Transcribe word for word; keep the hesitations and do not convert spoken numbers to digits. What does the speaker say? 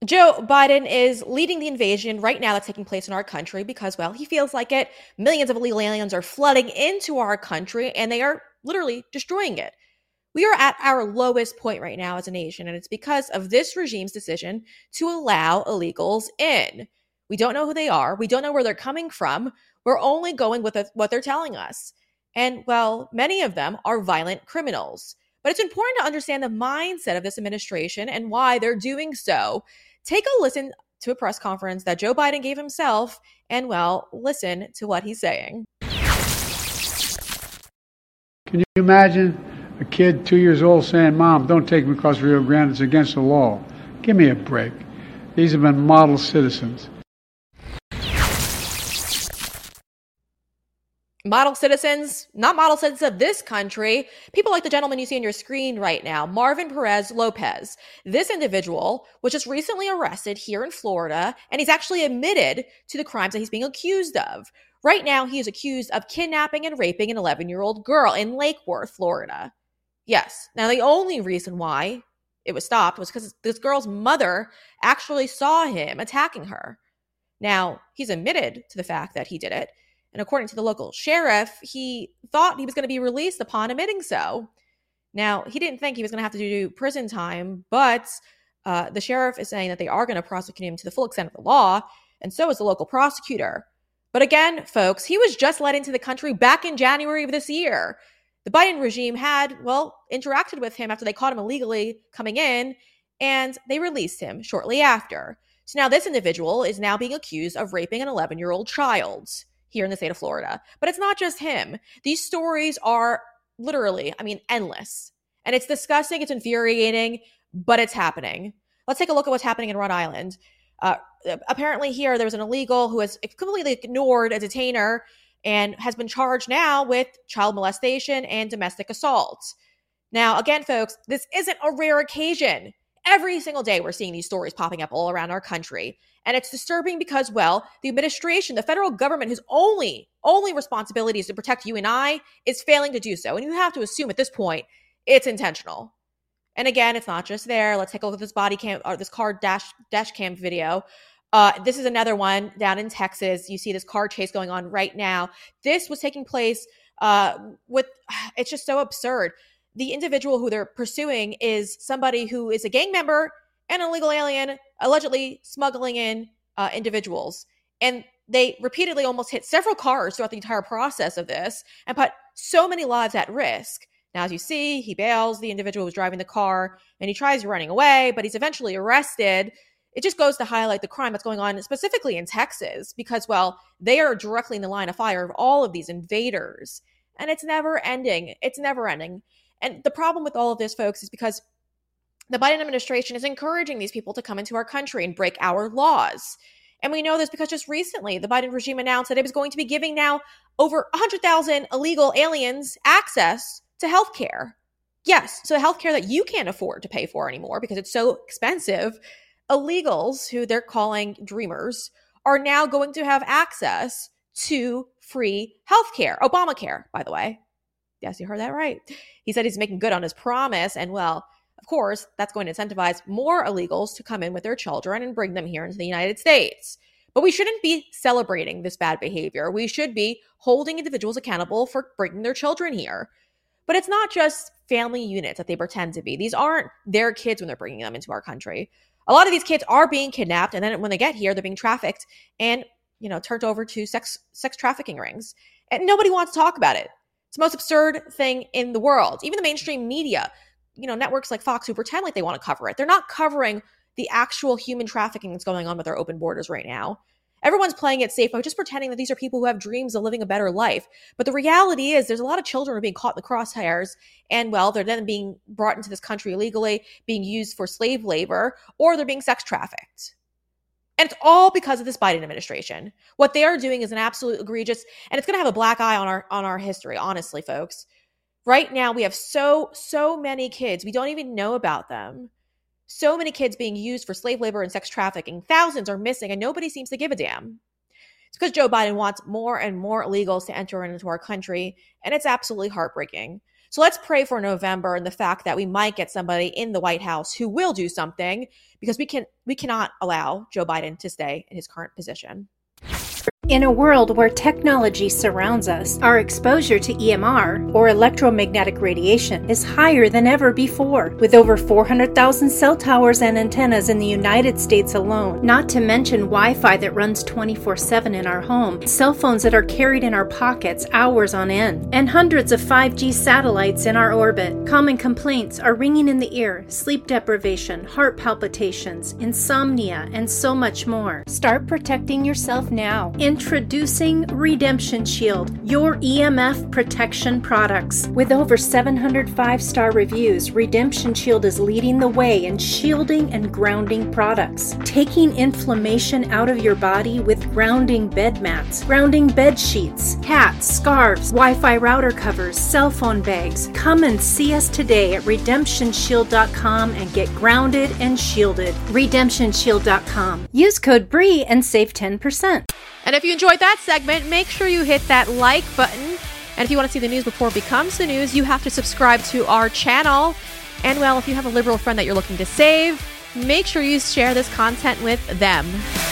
Joe Biden is leading the invasion right now that's taking place in our country because, well, he feels like it. Millions of illegal aliens are flooding into our country and they are literally destroying it. We are at our lowest point right now as a nation, and it's because of this regime's decision to allow illegals in. We don't know who they are. We don't know where they're coming from. We're only going with what they're telling us. And, well, many of them are violent criminals. But it's important to understand the mindset of this administration and why they're doing so. Take a listen to a press conference that Joe Biden gave himself and, well, listen to what he's saying. Can you imagine a kid two years old saying, "Mom, don't take me across Rio Grande, it's against the law"? Give me a break. These have been model citizens. Model citizens, not model citizens of this country. People like the gentleman you see on your screen right now, Marvin Perez Lopez. This individual was just recently arrested here in Florida, and he's actually admitted to the crimes that he's being accused of. Right now, he is accused of kidnapping and raping an eleven-year-old girl in Lake Worth, Florida. Yes. Now, the only reason why it was stopped was because this girl's mother actually saw him attacking her. Now, he's admitted to the fact that he did it. And according to the local sheriff, he thought he was going to be released upon admitting so. Now, he didn't think he was going to have to do prison time, but uh, the sheriff is saying that they are going to prosecute him to the full extent of the law, and so is the local prosecutor. But again, folks, he was just let into the country back in January of this year. The Biden regime had, well, interacted with him after they caught him illegally coming in, and they released him shortly after. So now this individual is now being accused of raping an eleven-year-old child here in the state of Florida. But it's not just him. These stories are literally, I mean, endless. And it's disgusting, it's infuriating, but it's happening. Let's take a look at what's happening in Rhode Island. Uh, apparently here, there was an illegal who has completely ignored a detainer and has been charged now with child molestation and domestic assault. Now, again, folks, this isn't a rare occasion. Every single day we're seeing these stories popping up all around our country. And it's disturbing because, well, the administration, the federal government, whose only, only responsibility is to protect you and I, is failing to do so. And you have to assume at this point, it's intentional. And again, it's not just there. Let's take a look at this body cam, or this car dash, dash cam video. Uh, this is another one down in Texas. You see this car chase going on right now. This was taking place uh, with, it's just so absurd. The individual who they're pursuing is somebody who is a gang member and an illegal alien, allegedly smuggling in uh, individuals. And they repeatedly almost hit several cars throughout the entire process of this and put so many lives at risk. Now, as you see, he bails the individual who's driving the car and he tries running away, but he's eventually arrested. It just goes to highlight the crime that's going on specifically in Texas because, well, they are directly in the line of fire of all of these invaders. And it's never ending. It's never ending. And the problem with all of this, folks, is because the Biden administration is encouraging these people to come into our country and break our laws. And we know this because just recently, the Biden regime announced that it was going to be giving now over one hundred thousand illegal aliens access to health care. Yes, so health care that you can't afford to pay for anymore because it's so expensive. Illegals, who they're calling dreamers, are now going to have access to free health care. Obamacare, by the way. Yes, you heard that right. He said he's making good on his promise. And, well, of course, that's going to incentivize more illegals to come in with their children and bring them here into the United States. But we shouldn't be celebrating this bad behavior. We should be holding individuals accountable for bringing their children here. But it's not just family units that they pretend to be. These aren't their kids when they're bringing them into our country. A lot of these kids are being kidnapped, and then when they get here, they're being trafficked and, you know, turned over to sex sex trafficking rings. And nobody wants to talk about it. It's the most absurd thing in the world. Even the mainstream media, you know, networks like Fox who pretend like they want to cover it. They're not covering the actual human trafficking that's going on with our open borders right now. Everyone's playing it safe by just pretending that these are people who have dreams of living a better life. But the reality is there's a lot of children who are being caught in the crosshairs and, well, they're then being brought into this country illegally, being used for slave labor, or they're being sex trafficked. And it's all because of this Biden administration. What they are doing is an absolute egregious, and it's going to have a black eye on our on our history, honestly, folks. Right now, we have so, so many kids. We don't even know about them. So many kids being used for slave labor and sex trafficking. Thousands are missing, and nobody seems to give a damn. It's because Joe Biden wants more and more illegals to enter into our country, and it's absolutely heartbreaking. So let's pray for November and the fact that we might get somebody in the White House who will do something, because we can we cannot allow Joe Biden to stay in his current position. In a world where technology surrounds us, our exposure to E M R, or electromagnetic radiation, is higher than ever before, with over four hundred thousand cell towers and antennas in the United States alone, not to mention Wi-Fi that runs twenty-four seven in our home, cell phones that are carried in our pockets hours on end, and hundreds of five G satellites in our orbit. Common complaints are ringing in the ear, sleep deprivation, heart palpitations, insomnia, and so much more. Start protecting yourself now. Introducing Redemption Shield, your E M F protection products. With over seven hundred five-star reviews, Redemption Shield is leading the way in shielding and grounding products, taking inflammation out of your body with grounding bed mats, grounding bed sheets, hats, scarves, Wi-Fi router covers, cell phone bags. Come and see us today at redemption shield dot com and get grounded and shielded. redemption shield dot com. Use code B R E and save ten percent. And if you enjoyed that segment, make sure you hit that like button. And if you want to see the news before it becomes the news, you have to subscribe to our channel. And well, if you have a liberal friend that you're looking to save, make sure you share this content with them.